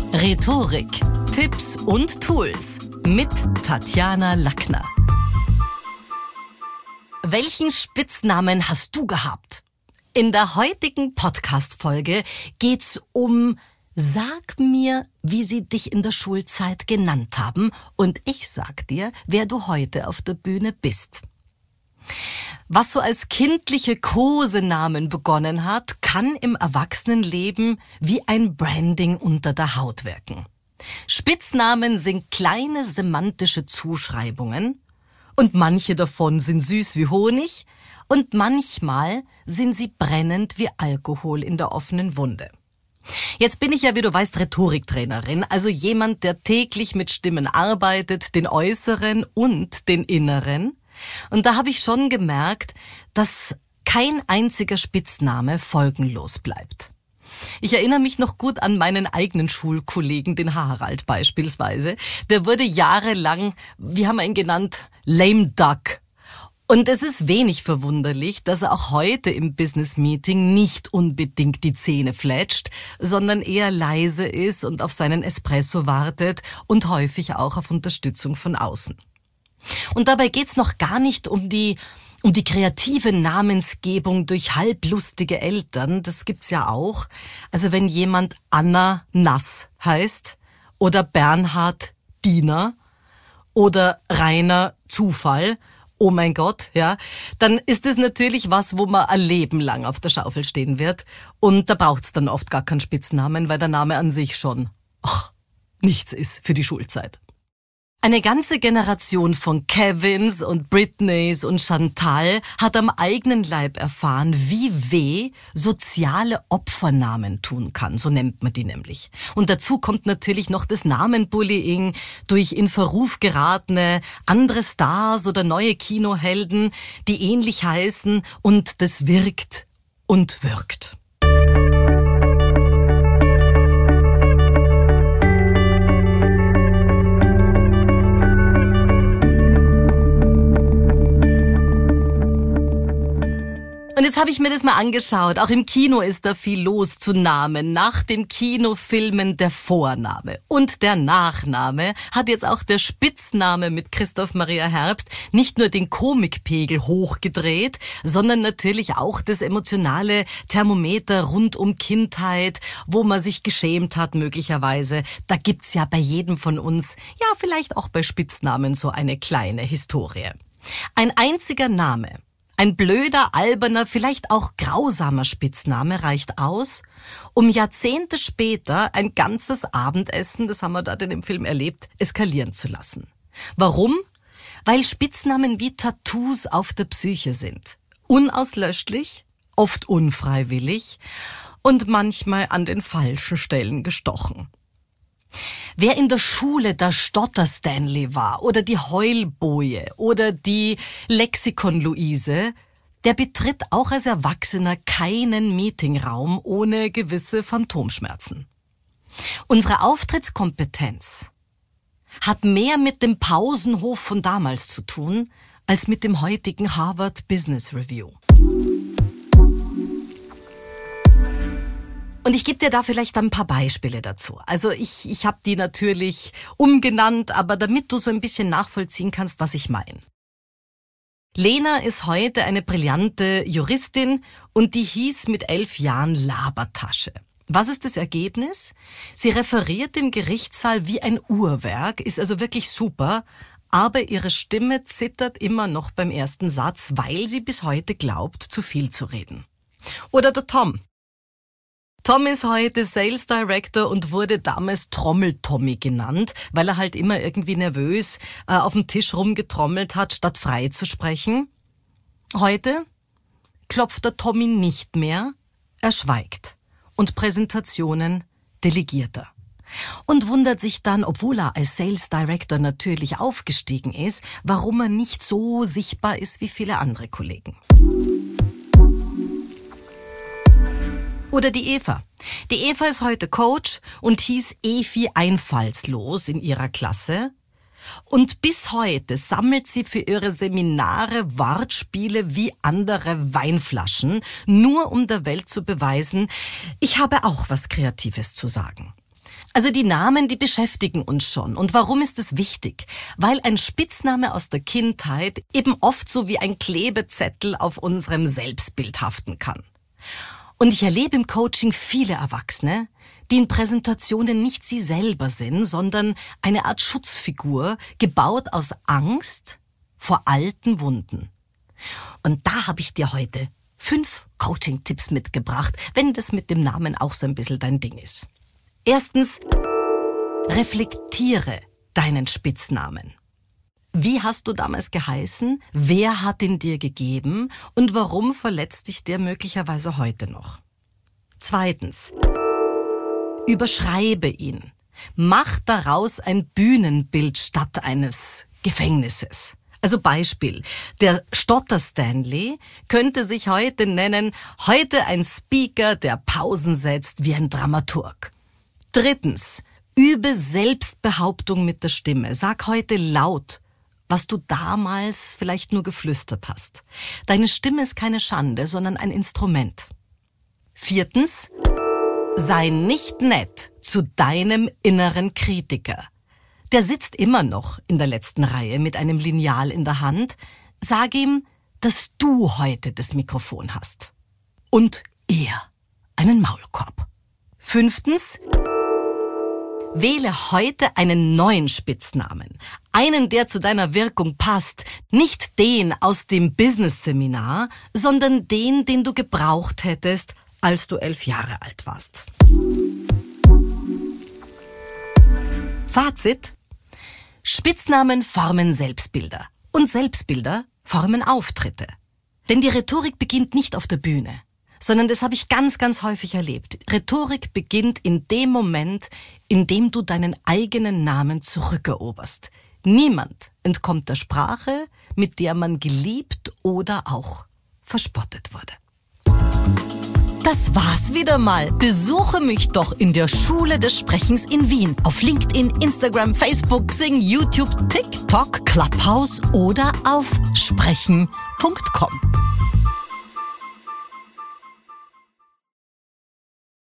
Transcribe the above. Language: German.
Rhetorik, Tipps und Tools mit Tatjana Lackner. Welchen Spitznamen hast du gehabt? In der heutigen Podcast-Folge geht's um Sag mir, wie sie dich in der Schulzeit genannt haben, und ich sag dir, wer du heute auf der Bühne bist. Was so als kindliche Kosenamen begonnen hat, kann im Erwachsenenleben wie ein Branding unter der Haut wirken. Spitznamen sind kleine semantische Zuschreibungen und manche davon sind süß wie Honig und manchmal sind sie brennend wie Alkohol in der offenen Wunde. Jetzt bin ich ja, wie du weißt, Rhetoriktrainerin, also jemand, der täglich mit Stimmen arbeitet, den äußeren und den inneren. Und da habe ich schon gemerkt, dass kein einziger Spitzname folgenlos bleibt. Ich erinnere mich noch gut an meinen eigenen Schulkollegen, den Harald beispielsweise. Der wurde jahrelang, wie haben wir ihn genannt, Lame Duck. Und es ist wenig verwunderlich, dass er auch heute im Business-Meeting nicht unbedingt die Zähne fletscht, sondern eher leise ist und auf seinen Espresso wartet und häufig auch auf Unterstützung von außen. Und dabei geht's noch gar nicht um die kreative Namensgebung durch halblustige Eltern. Das gibt's ja auch. Also wenn jemand Anna Nass heißt oder Bernhard Diener oder Rainer Zufall, oh mein Gott, ja, dann ist es natürlich was, wo man ein Leben lang auf der Schaufel stehen wird. Und da braucht's dann oft gar keinen Spitznamen, weil der Name an sich schon nichts ist für die Schulzeit. Eine ganze Generation von Kevins und Britneys und Chantal hat am eigenen Leib erfahren, wie weh soziale Opfernamen tun kann, so nennt man die nämlich. Und dazu kommt natürlich noch das Namenbullying durch in Verruf geratene andere Stars oder neue Kinohelden, die ähnlich heißen, und das wirkt und wirkt. Und jetzt habe ich mir das mal angeschaut. Auch im Kino ist da viel los zu Namen. Nach dem Kinofilmen der Vorname und der Nachname hat jetzt auch der Spitzname mit Christoph Maria Herbst nicht nur den Komikpegel hochgedreht, sondern natürlich auch das emotionale Thermometer rund um Kindheit, wo man sich geschämt hat möglicherweise. Da gibt's ja bei jedem von uns, ja vielleicht auch bei Spitznamen, so eine kleine Historie. Ein einziger Name, ein blöder, alberner, vielleicht auch grausamer Spitzname reicht aus, um Jahrzehnte später ein ganzes Abendessen, das haben wir da in dem Film erlebt, eskalieren zu lassen. Warum? Weil Spitznamen wie Tattoos auf der Psyche sind. Unauslöschlich, oft unfreiwillig und manchmal an den falschen Stellen gestochen. Wer in der Schule der Stotter-Stanley war oder die Heulboje oder die Lexikon-Luise, der betritt auch als Erwachsener keinen Meetingraum ohne gewisse Phantomschmerzen. Unsere Auftrittskompetenz hat mehr mit dem Pausenhof von damals zu tun, als mit dem heutigen Harvard Business Review. Und ich gebe dir da vielleicht ein paar Beispiele dazu. Also ich habe die natürlich umgenannt, aber damit du so ein bisschen nachvollziehen kannst, was ich meine. Lena ist heute eine brillante Juristin und die hieß mit 11 Jahren Labertasche. Was ist das Ergebnis? Sie referiert im Gerichtssaal wie ein Uhrwerk, ist also wirklich super, aber ihre Stimme zittert immer noch beim ersten Satz, weil sie bis heute glaubt, zu viel zu reden. Oder der Tom. Tom ist heute Sales Director und wurde damals Trommel-Tommy genannt, weil er halt immer irgendwie nervös auf dem Tisch rumgetrommelt hat, statt frei zu sprechen. Heute klopft der Tommy nicht mehr, er schweigt und Präsentationen delegiert er. Und wundert sich dann, obwohl er als Sales Director natürlich aufgestiegen ist, warum er nicht so sichtbar ist wie viele andere Kollegen. Oder die Eva. Die Eva ist heute Coach und hieß Evi Einfallslos in ihrer Klasse. Und bis heute sammelt sie für ihre Seminare Wortspiele wie andere Weinflaschen, nur um der Welt zu beweisen, ich habe auch was Kreatives zu sagen. Also die Namen, die beschäftigen uns schon. Und warum ist es wichtig? Weil ein Spitzname aus der Kindheit eben oft so wie ein Klebezettel auf unserem Selbstbild haften kann. Und ich erlebe im Coaching viele Erwachsene, die in Präsentationen nicht sie selber sind, sondern eine Art Schutzfigur, gebaut aus Angst vor alten Wunden. Und da habe ich dir heute 5 Coaching-Tipps mitgebracht, wenn das mit dem Namen auch so ein bisschen dein Ding ist. Erstens, reflektiere deinen Spitznamen. Wie hast du damals geheißen? Wer hat ihn dir gegeben? Und warum verletzt dich der möglicherweise heute noch? Zweitens, überschreibe ihn. Mach daraus ein Bühnenbild statt eines Gefängnisses. Also Beispiel, der Stotter-Stanley könnte sich heute nennen, heute ein Speaker, der Pausen setzt wie ein Dramaturg. Drittens, übe Selbstbehauptung mit der Stimme. Sag heute laut, was du damals vielleicht nur geflüstert hast. Deine Stimme ist keine Schande, sondern ein Instrument. Viertens, sei nicht nett zu deinem inneren Kritiker. Der sitzt immer noch in der letzten Reihe mit einem Lineal in der Hand. Sag ihm, dass du heute das Mikrofon hast. Und er einen Maulkorb. Fünftens, wähle heute einen neuen Spitznamen. Einen, der zu deiner Wirkung passt. Nicht den aus dem Business-Seminar, sondern den du gebraucht hättest, als du 11 Jahre alt warst. Fazit: Spitznamen formen Selbstbilder. Und Selbstbilder formen Auftritte. Denn die Rhetorik beginnt nicht auf der Bühne, sondern das habe ich ganz, ganz häufig erlebt. Rhetorik beginnt in dem Moment, in dem du deinen eigenen Namen zurückeroberst. Niemand entkommt der Sprache, mit der man geliebt oder auch verspottet wurde. Das war's wieder mal. Besuche mich doch in der Schule des Sprechens in Wien. Auf LinkedIn, Instagram, Facebook, Xing, YouTube, TikTok, Clubhouse oder auf sprechen.com.